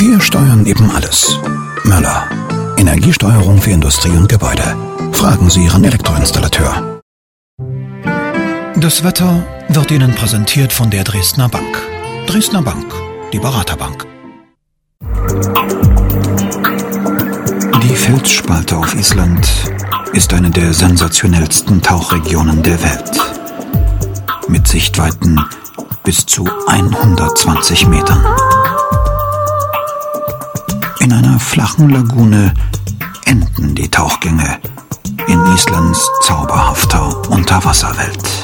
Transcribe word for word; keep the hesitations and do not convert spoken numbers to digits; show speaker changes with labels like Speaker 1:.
Speaker 1: Wir steuern eben alles. Möller. Energiesteuerung für Industrie und Gebäude. Fragen Sie Ihren Elektroinstallateur. Das Wetter wird Ihnen präsentiert von der Dresdner Bank. Dresdner Bank, die Beraterbank. Die Felsspalte auf Island ist eine der sensationellsten Tauchregionen der Welt. Mit Sichtweiten bis zu hundertzwanzig Metern. In einer flachen Lagune enden die Tauchgänge in Islands zauberhafter Unterwasserwelt.